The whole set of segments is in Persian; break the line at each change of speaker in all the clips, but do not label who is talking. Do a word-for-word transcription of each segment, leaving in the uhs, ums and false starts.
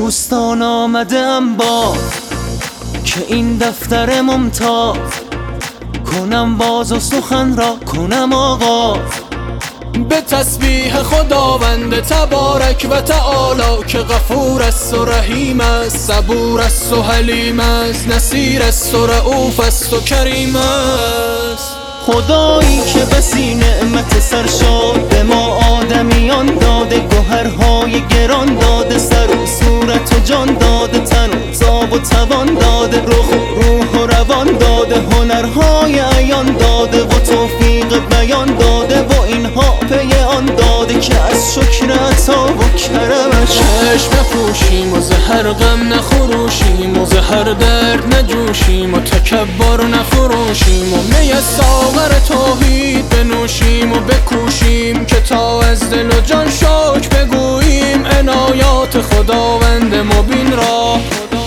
دوستان آمدم با که این دفتر ممتاز کنم باز و سخن را کنم آغاز
به تسبیح خداوند تبارک و تعالی که غفور است و رحیم است، صبور است و حلیم است، نصیر است و رؤوف است و کریم است.
خدایی که بسی نعمت سرشاد به ما آدمیان داده، گوهرهای گران داده، سر و صورت و جان داده، تن و تاب و توان داده، رخ و روح و روان داده، هنرهای عیان داده و توفیق بیان داده و اینها پی آن داده که از شکر عطا و کرمش
چشم نپوشیم و زهر غم نخروشیم و زهر درد نجوشیم و تکبر نفروشیم و می ساغر توحید بنوشیم و بکوشیم که تا از دل و جان شکر بگوییم عنایات خداوند مبین را.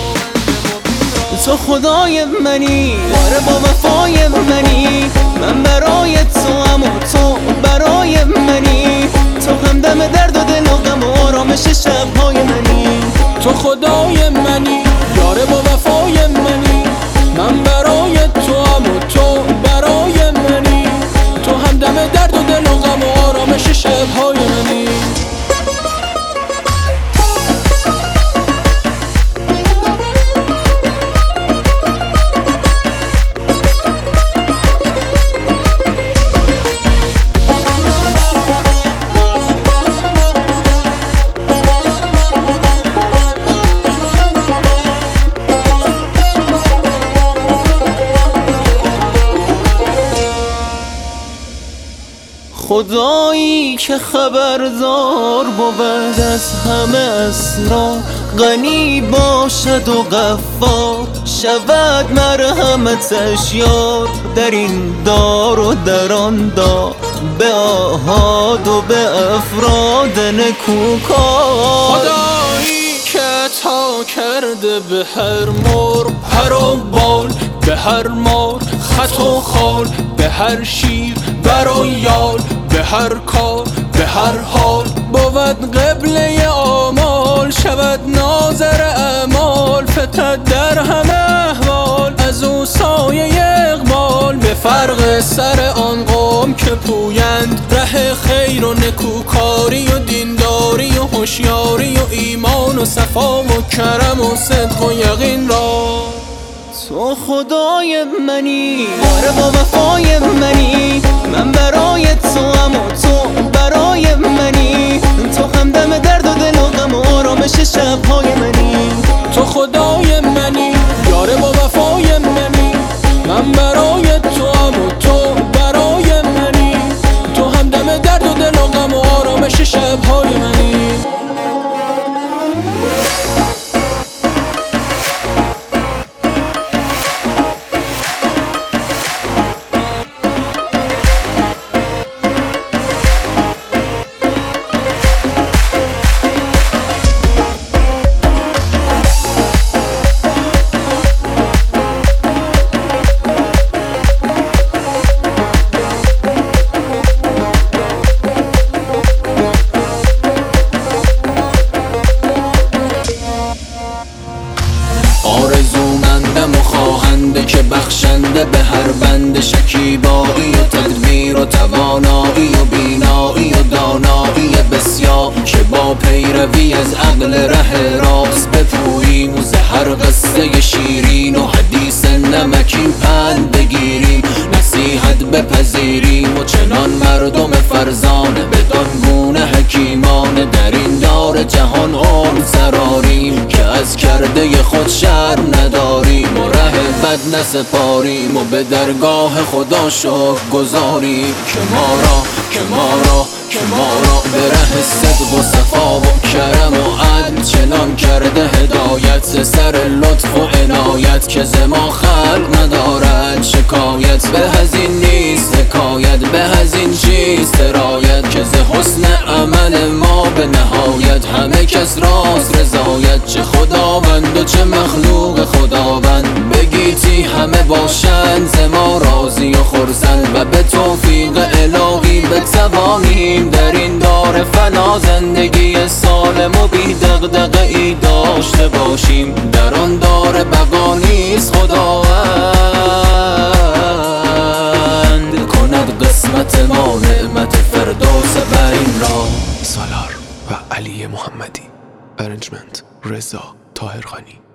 تو خدای منی، آره با وفای منی، من برای تو هم و تو برای منی، تو همدم درد و دل و غم و آرامش شبهای منی.
تو خدای منی، یاره با وفای منی، من برای تو هم و تو برای منی، تو همدم درد و دل و غم و آرامش شبهای منی.
خدایی که خبردار بود از همه اسرار، غنی باشد و غفار شود مرحمتش یار، در این دار و در آن دار، به آحاد و به افراد نکوکار.
خدایی که عطا کرده به هر مرغ پر و بال، به هر مار خط و خال، به هر شیر بر و یال، به هر کار به هر حال بود قبله آمال، شود ناظر اعمال فتد در همه احوال، از او سایه اقبال به فرق سر آن قوم که پویند ره خیر و نکوکاری و دینداری و هوشیاری و ایمان و صفا و کرم و صدق و یقین را.
تو خدای منی، آره با وفای منی، من برای تو هم و تو برای منی، تو همدم درد و دل و غم و آرامش شبهای منی.
تو خدای منی، یاره با وفای منی، من برای تو هم و تو برای منی، تو همدم درد و دل و غم و آرامش شبهای منی. آرزومندم و خواهنده که بخشنده به هر بند، شکیبایی و تدبیر و توانایی و بینایی و دانایی بسیار، که با پیروی از عقل ره راست بپوییم و زهر قصه شیرین و حدیث نمکین پند بگیریم، نصیحت بپذیریم و چنان مردم فرزانه بدان گونه حکیمانه در این دار جهان عمر سراریم، که از کرده خود شرم نداریم و ره بد نسپاریم و به درگاه خدا شکر گذاریم که ما را که ما را که ما را به ره صدق و صفا و کرم و عدل چنان کرده هدایت، سر لطف و عنایت که ز ما خلق ندارد شکایت، به هزین نیست حکایت، به هزین چیست سرایت، که ز حسن عمل ما به نهایت همه کس راست رضایت، چه خداوند و چه مخلوق خداوند بگیتی همه باشند ز ما راضی و خرسند، و به توفیق الهی بتوانیم در این دار فنا زندگی سالم و بی دغدغه ای داشت باشیم در آن دار بقا نیز خداوند کند قسمت ما نعمت فردوس برین را.
سالار و علی محمدی. ارنجمنت رضا طاهرخانی.